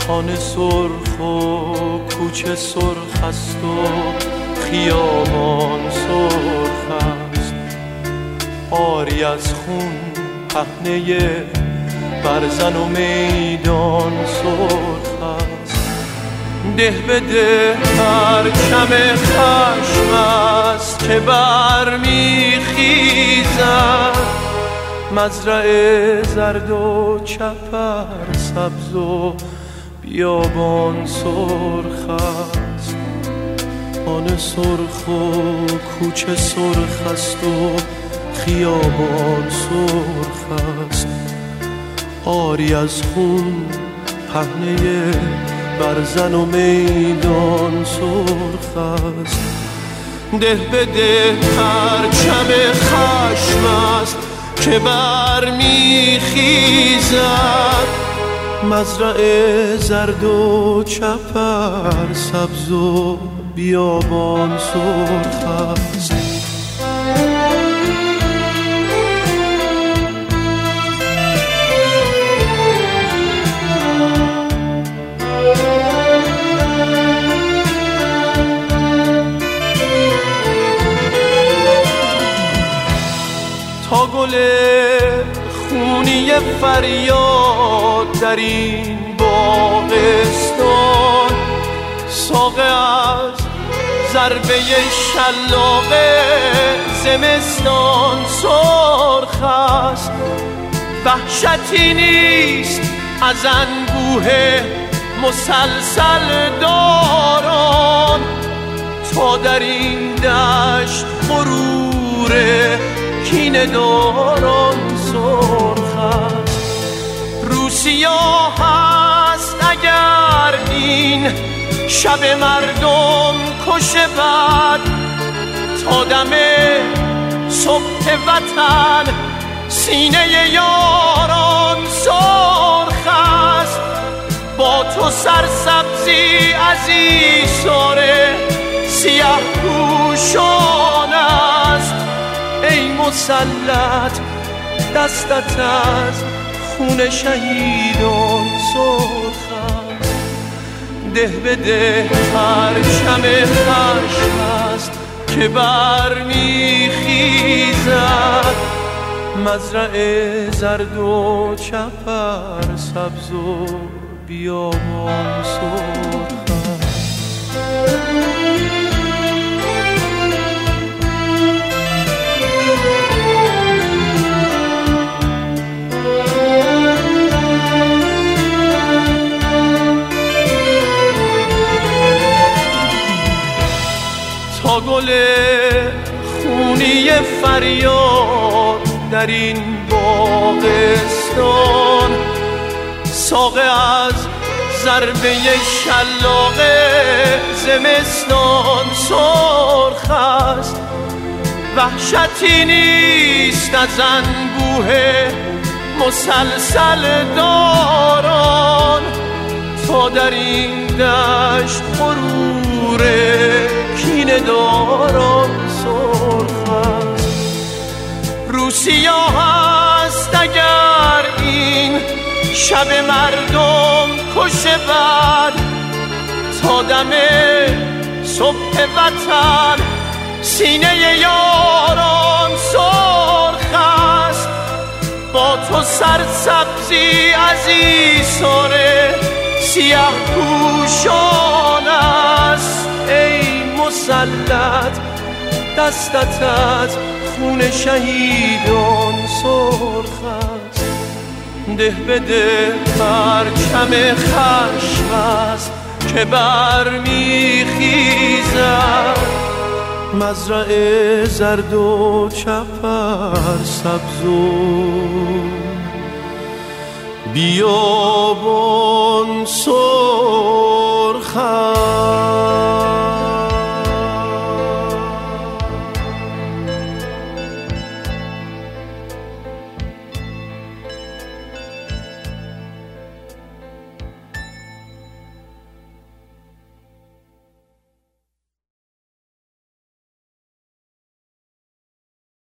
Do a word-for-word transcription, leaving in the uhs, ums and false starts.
خانه سرخ و کوچه سرخ است و خیابان سرخ است، آری از خون پهنه برزن و میدان سرخ است. ده به ده پرچم خشم است که برمیخیزد، مزرعه زرد و چپر سبز و بیابان سرخ است، خانه سرخ و کوچه سرخ است و خیابان سرخ است، آری از خون پهنه برزن و میدان سرخ است. ده به ده پرچم خشم است که برمیخیزد، مزرعه زرد و چپر سبز و بیابان سرخ است. تا گل خونی فریاد در این باغستان، ساقه از ضربه شلاق زمستان سرخ است. وحشتی نیست از انبوه مسلسل داران، تا در این دشت غروره کینه داران سرخ است. روسیا هست اگر این شب مردم کشه بد، تا دم صبح وطن سینه یاران سرخ است. با تو سرسبزی عزیزاره سیه پوشان است، ای مسلط دستت از خون شهیدان سرخ است. ده به ده پرچم خشم است که برمیخیزد، مزرعه زرد و چپر سبز و بیابان سرخ است. تا گل خونی فریاد در این باغستان، ساقه از ضربه شلاق زمستان سرخ است. وحشتی نیست از انبوه مسلسل داران، تا در این دشت غروره کینه داران سرخ است. روسیا هست اگر این شب مردم کشه بد، تا دم صبح وطن سینه یاران سرخ است. با تو سرسبزی عزیزاره سیه پوشان است، ای مسلط دستت از خون شهیدان سرخ است. ده به ده پرچم خشم است که برمیخیزد، مزرعه زرد و چپر سبز و بیابان سرخ است.